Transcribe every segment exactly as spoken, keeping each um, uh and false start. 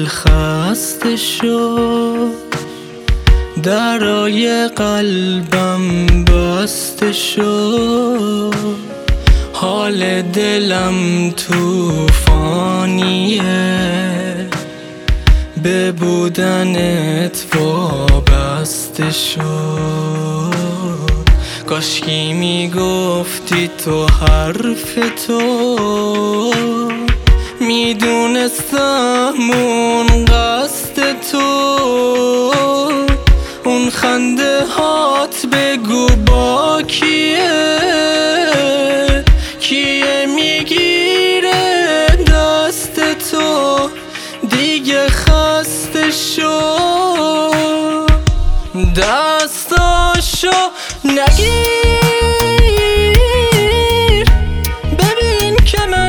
دل خسته شد، درای قلبم بسته شد. حال دلم توفانیه، به بودنت وابسته شد. کاشکی میگفتی تو حرف تو، میدونستم اون قصد تو. اون خنده هات بگو با کیه، کیه میگیره دست تو. دیگه خسته شو، دستاشو نگیر. ببین که من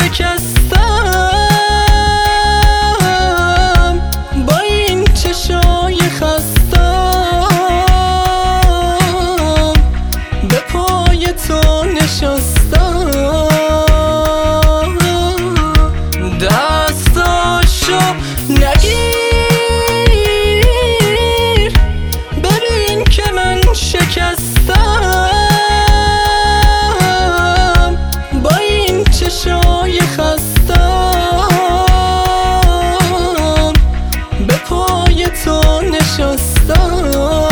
شکستم، با این چشای خستم، به پای تو نشستم. دستاشو نگیر، ببین که من شکستم، با این چشای خستم، به پای تو نشستم.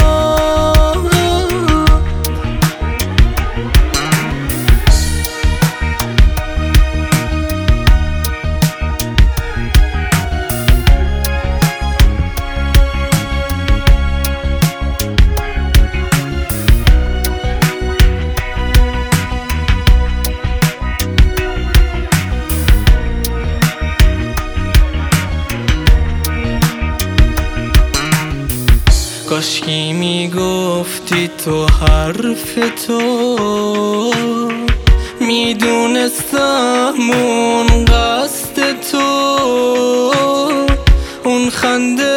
کاشکی میگفتی تو حرف تو، میدونستم اون قصد تو. اون خنده